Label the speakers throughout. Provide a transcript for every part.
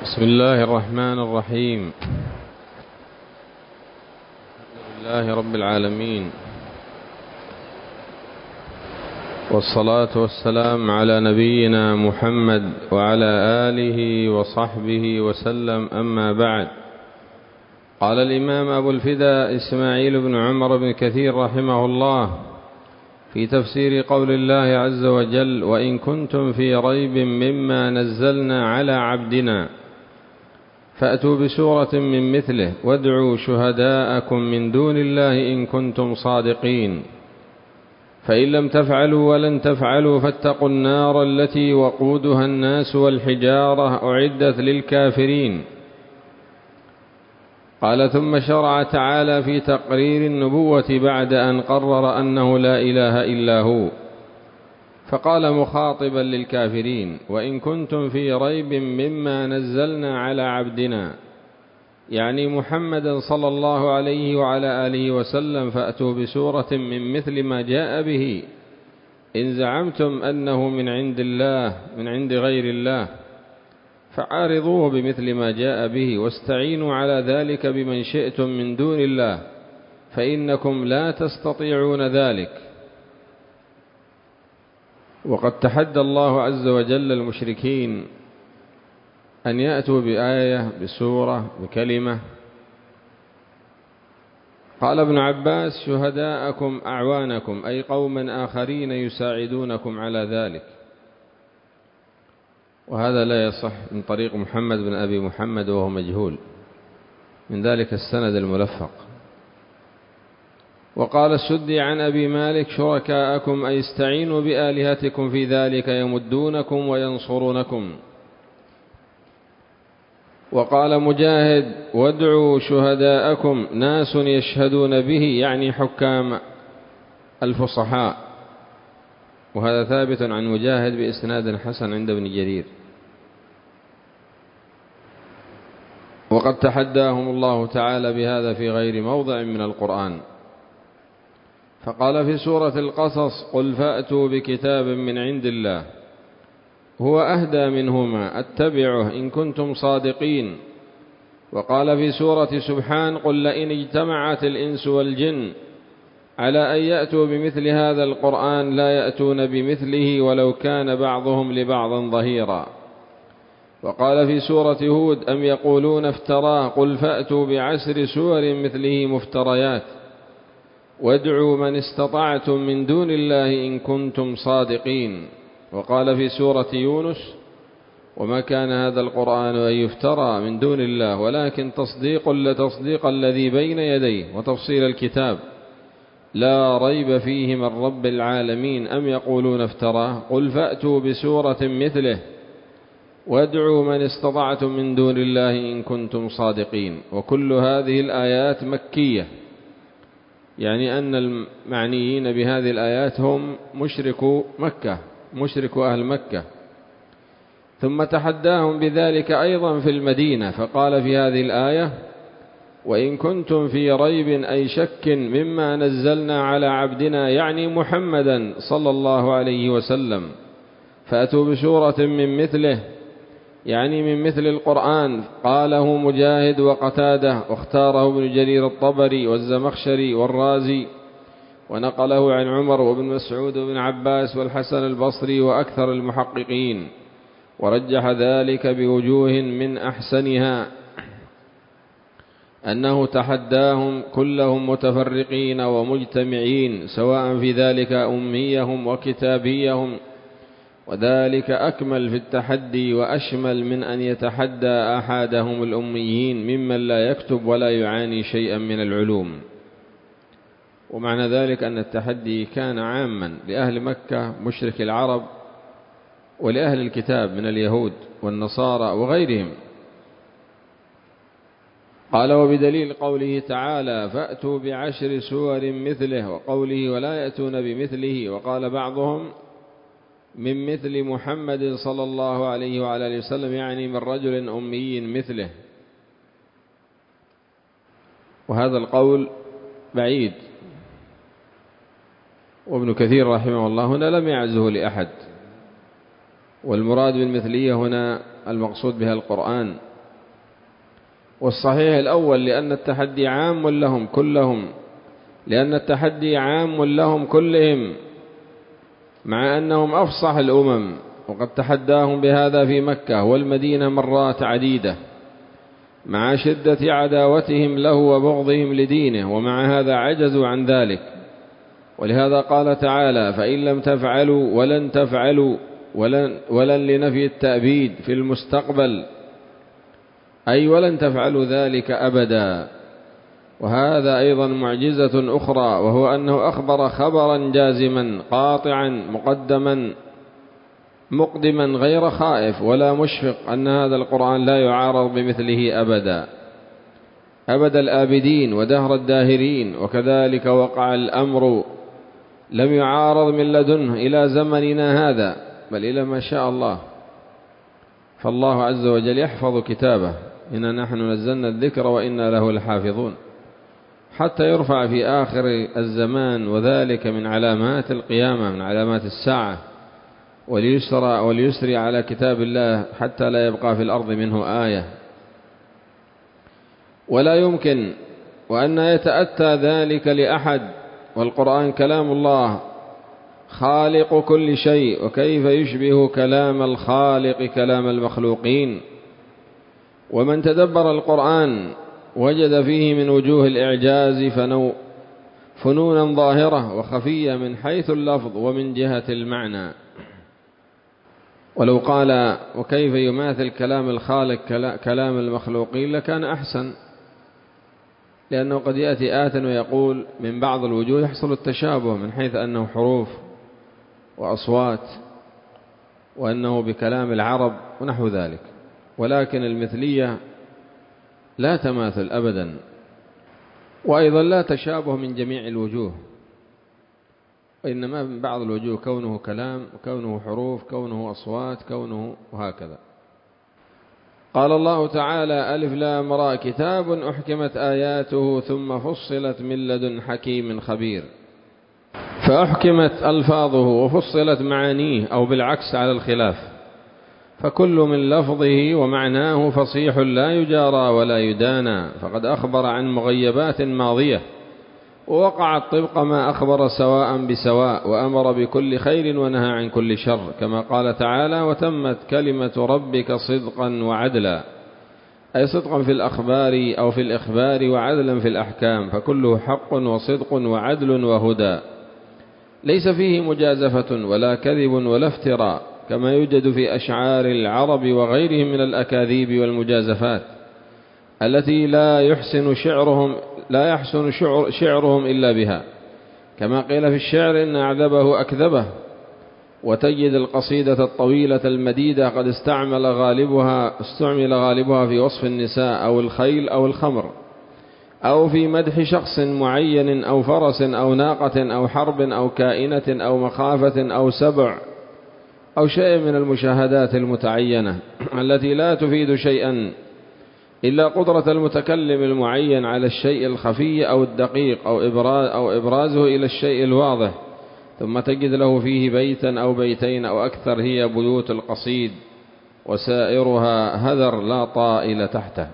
Speaker 1: بسم الله الرحمن الرحيم. الحمد لله رب العالمين، والصلاة والسلام على نبينا محمد وعلى آله وصحبه وسلم، أما بعد. قال الإمام أبو الفداء إسماعيل بن عمر بن كثير رحمه الله في تفسير قول الله عز وجل: وإن كنتم في ريب مما نزلنا على عبدنا فأتوا بسورة من مثله وادعوا شهداءكم من دون الله إن كنتم صادقين، فإن لم تفعلوا ولن تفعلوا فاتقوا النار التي وقودها الناس والحجارة أعدت للكافرين. قال: ثم شرع تعالى في تقرير النبوة بعد أن قرر أنه لا إله إلا هو، فقال مخاطبا للكافرين: وإن كنتم في ريب مما نزلنا على عبدنا، يعني محمدا صلى الله عليه وعلى آله وسلم، فأتوا بسورة من مثل ما جاء به إن زعمتم أنه من عند الله من عند غير الله، فعارضوه بمثل ما جاء به واستعينوا على ذلك بمن شئتم من دون الله، فإنكم لا تستطيعون ذلك. وقد تحدى الله عز وجل المشركين أن يأتوا بآية، بسورة، بكلمة. قال ابن عباس: شهداءكم أعوانكم، أي قوما آخرين يساعدونكم على ذلك. وهذا لا يصح من طريق محمد بن أبي محمد وهو مجهول، من ذلك السند الملفق. وقال السدي عن أبي مالك: شركاءكم، أي استعينوا بآلهتكم في ذلك يمدونكم وينصرونكم. وقال مجاهد: وادعوا شهداءكم، ناس يشهدون به، يعني حكام الفصحاء. وهذا ثابت عن مجاهد بإسناد حسن عند ابن جرير. وقد تحداهم الله تعالى بهذا في غير موضع من القرآن، فقال في سورة القصص: قل فأتوا بكتاب من عند الله هو أهدى منهما أتبعه إن كنتم صادقين. وقال في سورة سبحان: قل لئن اجتمعت الإنس والجن على أن يأتوا بمثل هذا القرآن لا يأتون بمثله ولو كان بعضهم لبعض ظهيرا. وقال في سورة هود: أم يقولون افتراه قل فأتوا بعشر سور مثله مفتريات وادعوا من استطعتم من دون الله إن كنتم صادقين. وقال في سورة يونس: وما كان هذا القرآن أن يفترى من دون الله ولكن تصديق الذي بين يديه وتفصيل الكتاب لا ريب فيه من رب العالمين. أم يقولون افتراه قل فأتوا بسورة مثله وادعوا من استطعتم من دون الله إن كنتم صادقين. وكل هذه الآيات مكية، يعني أن المعنيين بهذه الآيات هم مشركو أهل مكة. ثم تحداهم بذلك أيضا في المدينة، فقال في هذه الآية: وإن كنتم في ريب، أي شك مما نزلنا على عبدنا، يعني محمدا صلى الله عليه وسلم، فأتوا بسورة من مثله، يعني من مثل القرآن. قاله مجاهد وقتاده، واختاره ابن جرير الطبري والزمخشري والرازي، ونقله عن عمر وابن مسعود وابن عباس والحسن البصري وأكثر المحققين، ورجح ذلك بوجوه من أحسنها أنه تحداهم كلهم متفرقين ومجتمعين، سواء في ذلك أميهم وكتابيهم، وذلك أكمل في التحدي وأشمل من أن يتحدى أحدهم الأميين ممن لا يكتب ولا يعاني شيئا من العلوم. ومعنى ذلك أن التحدي كان عاما لأهل مكة مشرك العرب ولأهل الكتاب من اليهود والنصارى وغيرهم. قال: وبدليل قوله تعالى: فأتوا بعشر سور مثله، وقوله: ولا يأتون بمثله. وقال بعضهم: من مثل محمد صلى الله عليه وعلى آله وسلم، يعني من رجل أمي مثله. وهذا القول بعيد، وابن كثير رحمه الله هنا لم يعزه لأحد، والمراد بالمثلية هنا المقصود بها القرآن والصحيح الأول لأن التحدي عام لهم كلهم، لأن التحدي عام لهم كلهم، مع أنهم أفصح الأمم، وقد تحداهم بهذا في مكة والمدينة مرات عديدة مع شدة عداوتهم له وبغضهم لدينه، ومع هذا عجزوا عن ذلك. ولهذا قال تعالى: فإن لم تفعلوا ولن تفعلوا ولن لنفي التأبيد في المستقبل، أي ولن تفعلوا ذلك أبدا. وهذا أيضا معجزة أخرى، وهو أنه أخبر خبرا جازما قاطعا مقدما غير خائف ولا مشفق أن هذا القرآن لا يعارض بمثله أبدا أبد الآبدين ودهر الداهرين. وكذلك وقع الأمر، لم يعارض من لدنه إلى زمننا هذا، بل إلى ما شاء الله. فالله عز وجل يحفظ كتابه: إنا نحن نزلنا الذكر وإنا له لحافظون، حتى يرفع في آخر الزمان، وذلك من علامات القيامة، من علامات الساعة، وليسري على كتاب الله حتى لا يبقى في الأرض منه آية. ولا يمكن وأن يتأتى ذلك لأحد، والقرآن كلام الله خالق كل شيء، وكيف يشبه كلام الخالق كلام المخلوقين؟ ومن تدبر القرآن وجد فيه من وجوه الإعجاز فنونا ظاهرة وخفية من حيث اللفظ ومن جهة المعنى. ولو قال وكيف يماثل كلام الخالق كلام المخلوقين لكان أحسن، لأنه قد يأتي ويقول من بعض الوجوه يحصل التشابه من حيث أنه حروف وأصوات، وأنه بكلام العرب ونحو ذلك، ولكن المثلية لا تماثل أبدا، وأيضا لا تشابه من جميع الوجوه، وإنما من بعض الوجوه كونه كلام، وكونه حروف، كونه أصوات، كونه وهكذا. قال الله تعالى: ألف لام را كتاب أحكمت آياته ثم فصلت من لدن حكيم خبير. فأحكمت ألفاظه وفصلت معانيه، أو بالعكس على الخلاف، فكل من لفظه ومعناه فصيح لا يجارى ولا يدانى، فقد أخبر عن مغيبات ماضية ووقعت طبق ما أخبر سواء بسواء، وأمر بكل خير ونهى عن كل شر، كما قال تعالى: وتمت كلمة ربك صدقا وعدلا، أي صدقا في الأخبار أو في الإخبار، وعدلا في الأحكام، فكله حق وصدق وعدل وهدى، ليس فيه مجازفة ولا كذب ولا افتراء، كما يوجد في أشعار العرب وغيرهم من الأكاذيب والمجازفات التي لا يحسن شعرهم إلا بها، كما قيل في الشعر: إن أعذبه أكذبه. وتجد القصيدة الطويلة المديدة قد استعمل غالبها في وصف النساء أو الخيل أو الخمر، أو في مدح شخص معين، أو فرس أو ناقة أو حرب أو كائنة أو مخافة أو سبع، أو شيء من المشاهدات المتعينة التي لا تفيد شيئا إلا قدرة المتكلم المعين على الشيء الخفي أو الدقيق، أو إبرازه إلى الشيء الواضح، ثم تجد له فيه بيتا أو بيتين أو أكثر، هي بيوت القصيد، وسائرها هذر لا طائل تحته.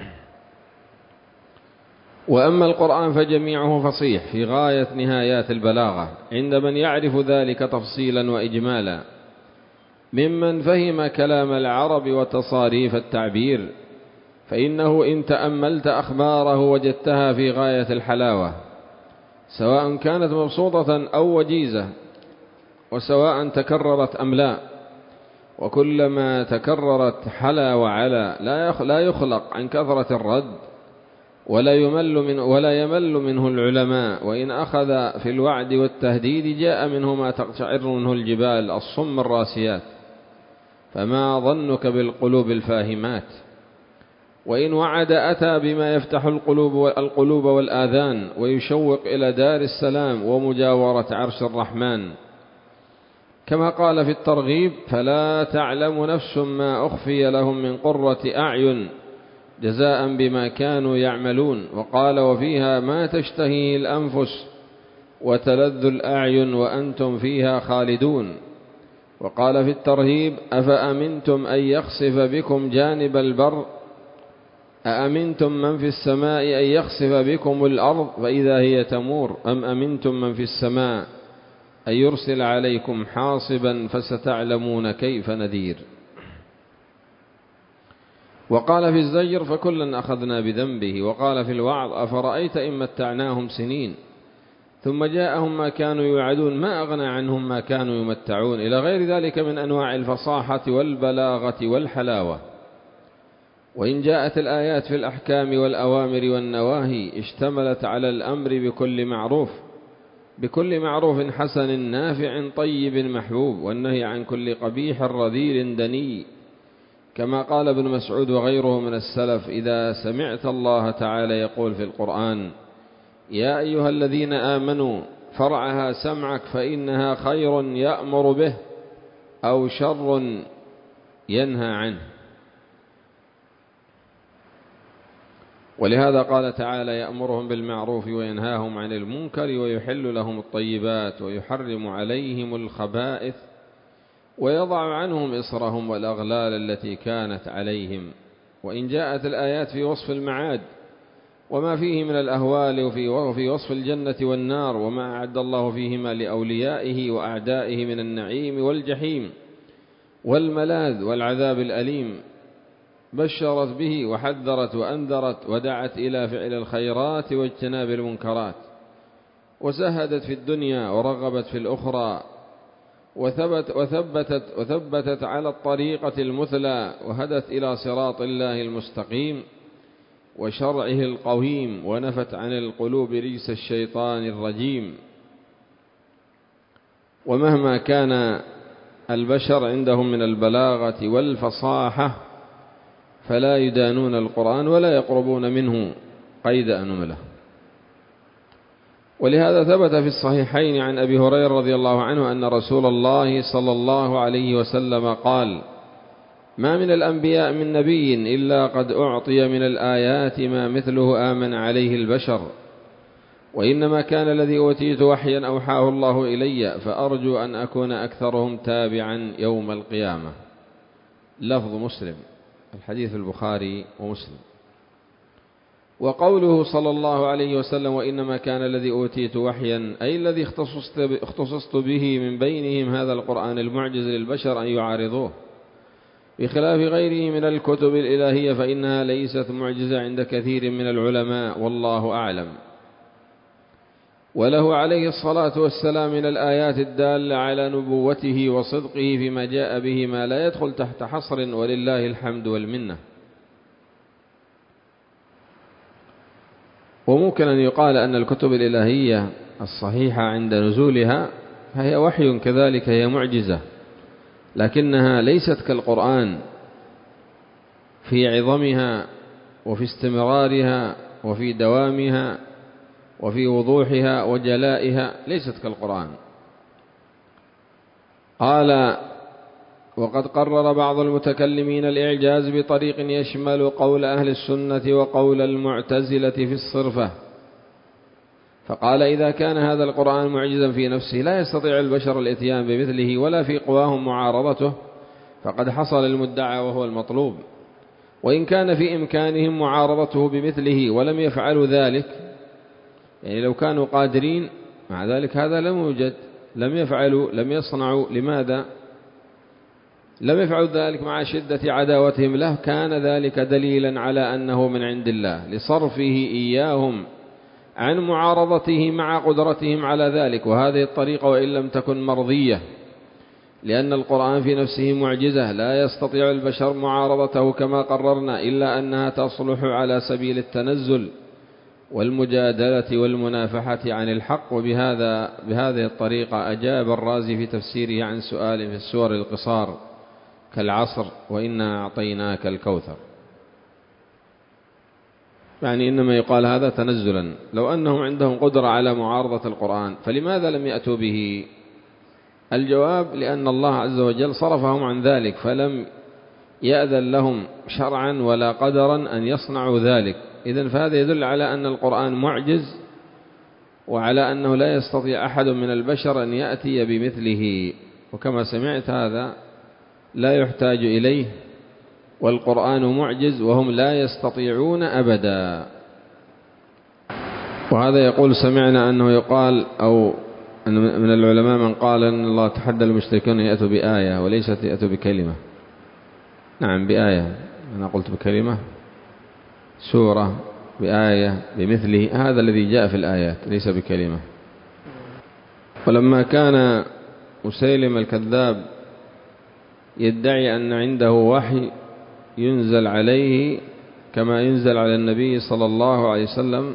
Speaker 1: وأما القرآن فجميعه فصيح في غاية نهايات البلاغة عند من يعرف ذلك تفصيلا وإجمالا، ممن فهم كلام العرب وتصاريف التعبير، فإنه إن تأملت أخباره وجدتها في غاية الحلاوة، سواء كانت مبسوطة أو وجيزة، وسواء تكررت أم لا، وكلما تكررت حلا وعلا، لا يخلق عن كثرة الرد، ولا يمل منه العلماء، وإن أخذ في الوعد والتهديد جاء منه ما تقشعر منه الجبال الصم الراسيات، فما ظنك بالقلوب الفاهمات؟ وإن وعد أتى بما يفتح القلوب والآذان، ويشوق إلى دار السلام ومجاورة عرش الرحمن، كما قال في الترغيب: فلا تعلم نفس ما أخفي لهم من قرة أعين جزاء بما كانوا يعملون. وقال: وفيها ما تشتهيه الأنفس وتلذ الأعين وأنتم فيها خالدون. وقال في الترهيب: أفأمنتم أن يخسف بكم جانب البر أأمنتم من في السماء أن يخسف بكم الأرض فإذا هي تمور أم أمنتم من في السماء أن يرسل عليكم حاصبا فستعلمون كيف نذير. وقال في الزجر فكلا أخذنا بذنبه. وقال في الوعظ أفرأيت إن متعناهم سنين ثم جاءهم ما كانوا يوعدون ما أغنى عنهم ما كانوا يمتعون، إلى غير ذلك من أنواع الفصاحة والبلاغة والحلاوة. وإن جاءت الآيات في الأحكام والأوامر والنواهي اشتملت على الأمر بكل معروف حسن نافع طيب محبوب، والنهي عن كل قبيح رذيل دني، كما قال ابن مسعود وغيره من السلف إذا سمعت الله تعالى يقول في القرآن يا أيها الذين آمنوا فرعها سمعك فإنها خير يأمر به أو شر ينهى عنه. ولهذا قال تعالى يأمرهم بالمعروف وينهاهم عن المنكر ويحل لهم الطيبات ويحرم عليهم الخبائث ويضع عنهم إصرهم والأغلال التي كانت عليهم. وإن جاءت الآيات في وصف المعاد وما فيه من الأهوال وفي وصف الجنة والنار وما أعد الله فيهما لأوليائه وأعدائه من النعيم والجحيم والملاذ والعذاب الأليم، بشرت به وحذرت وأنذرت ودعت إلى فعل الخيرات واجتناب المنكرات، وزهدت في الدنيا ورغبت في الأخرى، وثبتت على الطريقة المثلى، وهدت إلى صراط الله المستقيم وشرعه القويم، ونفت عن القلوب رجس الشيطان الرجيم. ومهما كان البشر عندهم من البلاغة والفصاحة فلا يدانون القرآن ولا يقربون منه قيد أنملة. ولهذا ثبت في الصحيحين عن أبي هريرة رضي الله عنه أن رسول الله صلى الله عليه وسلم قال ما من الأنبياء من نبي إلا قد أعطي من الآيات ما مثله آمن عليه البشر، وإنما كان الذي أوتيت وحيا أوحاه الله إلي، فأرجو أن أكون أكثرهم تابعا يوم القيامة. لفظ مسلم، الحديث في البخاري ومسلم. وقوله صلى الله عليه وسلم وإنما كان الذي أوتيت وحيا أي الذي اختصصت به من بينهم هذا القرآن المعجز للبشر أن يعارضوه، بخلاف غيره من الكتب الإلهية فإنها ليست معجزة عند كثير من العلماء والله أعلم. وله عليه الصلاة والسلام من الآيات الدالة على نبوته وصدقه فيما جاء به ما لا يدخل تحت حصر، ولله الحمد والمنة. وممكن أن يقال أن الكتب الإلهية الصحيحة عند نزولها فهي وحي كذلك، هي معجزة، لكنها ليست كالقرآن في عظمها وفي استمرارها وفي دوامها وفي وضوحها وجلائها، ليست كالقرآن. قال وقد قرر بعض المتكلمين الإعجاز بطريق يشمل قول أهل السنة وقول المعتزلة في الصرفة، فقال إذا كان هذا القرآن معجزا في نفسه لا يستطيع البشر الإتيان بمثله ولا في قواهم معارضته، فقد حصل المدعى وهو المطلوب. وإن كان في إمكانهم معارضته بمثله ولم يفعلوا ذلك، يعني لو كانوا قادرين، مع ذلك هذا لم يوجد، لم يفعلوا، لم يصنعوا. لماذا لم يفعلوا ذلك؟ مع شدة عداوتهم له كان ذلك دليلا على أنه من عند الله لصرفه إياهم عن معارضته مع قدرتهم على ذلك. وهذه الطريقة وإن لم تكن مرضية، لأن القرآن في نفسه معجزة لا يستطيع البشر معارضته كما قررنا، إلا أنها تصلح على سبيل التنزل والمجادلة والمنافحة عن الحق. بهذه الطريقة أجاب الرازي في تفسيره عن سؤال في السور القصار كالعصر وإنا أعطيناك الكوثر، يعني إنما يقال هذا تنزلا. لو أنهم عندهم قدرة على معارضة القرآن فلماذا لم يأتوا به؟ الجواب لأن الله عز وجل صرفهم عن ذلك، فلم يأذن لهم شرعا ولا قدرا أن يصنعوا ذلك. إذن فهذا يدل على أن القرآن معجز، وعلى أنه لا يستطيع أحد من البشر أن يأتي بمثله. وكما سمعت هذا لا يحتاج إليه والقرآن معجز وهم لا يستطيعون أبدا. وهذا يقول سمعنا أنه يقال أو أن من العلماء من قال أن الله تحدى المشركين يأتوا بآية وليست يأتوا بكلمة. نعم بآية، أنا قلت بكلمة، سورة بآية بمثله، هذا الذي جاء في الآيات ليس بكلمة. ولما كان مسيلم الكذاب يدعي أن عنده وحي ينزل عليه كما ينزل على النبي صلى الله عليه وسلم،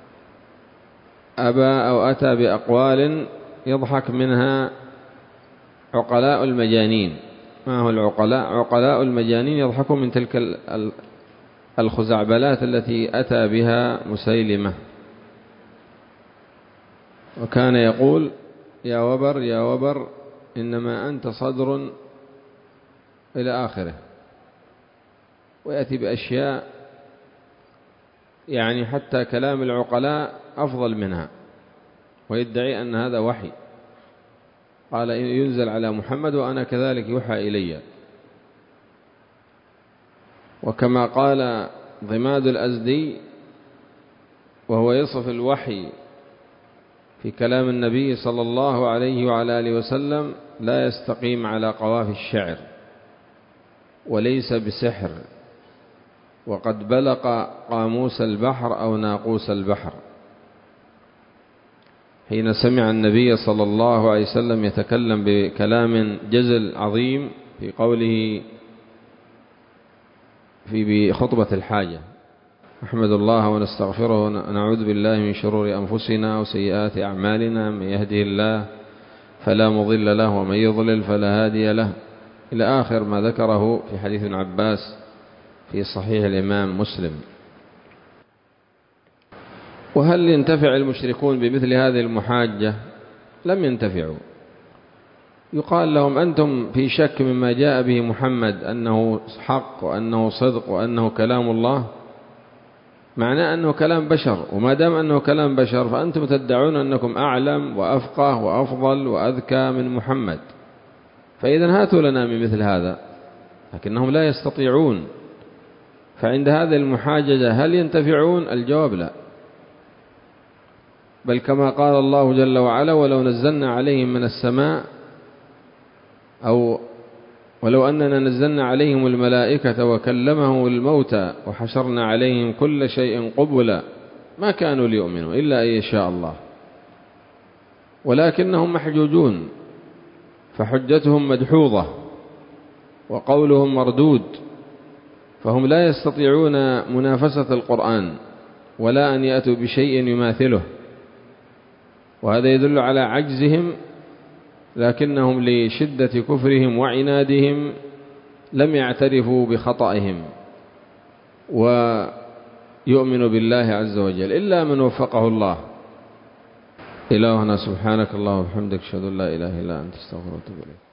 Speaker 1: أبى أو أتى بأقوال يضحك منها عقلاء المجانين. ما هو العقلاء؟ عقلاء المجانين يضحكون من تلك الخزعبلات التي أتى بها مسيلمة. وكان يقول يا وبر يا وبر إنما أنت صدر إلى آخره، ويأتي بأشياء يعني حتى كلام العقلاء أفضل منها، ويدعي أن هذا وحي. قال ينزل على محمد وأنا كذلك يوحى إلي. وكما قال ضماد الأزدي وهو يصف الوحي في كلام النبي صلى الله عليه وعلى آله وسلم: لا يستقيم على قوافي الشعر وليس بسحر، وقد بلق قاموس البحر أو ناقوس البحر. حين سمع النبي صلى الله عليه وسلم يتكلم بكلام جزل عظيم في قوله في خطبة الحاجة: نحمد الله ونستغفره ونعوذ بالله من شرور أنفسنا وسيئات أعمالنا، من يهده الله فلا مضل له ومن يضلل فلا هادي له، إلى آخر ما ذكره في حديث ابن عباس في صحيح الإمام مسلم. وهل ينتفع المشركون بمثل هذه المحاجة؟ لم ينتفعوا. يقال لهم: أنتم في شك مما جاء به محمد أنه حق وأنه صدق وأنه كلام الله؟ معناه أنه كلام بشر، وما دام أنه كلام بشر فأنتم تدعون أنكم أعلم وأفقه وأفضل وأذكى من محمد، فإذا هاتوا لنا من مثل هذا. لكنهم لا يستطيعون. فعند هذه المحاججة هل ينتفعون؟ الجواب لا. بل كما قال الله جل وعلا: ولو نزلنا عليهم من السماء أو ولو أننا نزلنا عليهم الملائكة وكلمهم الموتى وحشرنا عليهم كل شيء قبلا ما كانوا ليؤمنوا إلا أن يشاء الله، ولكنهم محجوجون، فحجتهم مدحوظة وقولهم مردود، فهم لا يستطيعون منافسة القرآن ولا أن يأتوا بشيء يماثله، وهذا يدل على عجزهم. لكنهم لشدة كفرهم وعنادهم لم يعترفوا بخطئهم ويؤمنوا بالله عز وجل إلا من وفقه الله. إلهنا سبحانك اللهم وبحمدك أشهد أن لا إله إلا أنت أستغفرك وأتوب إليك.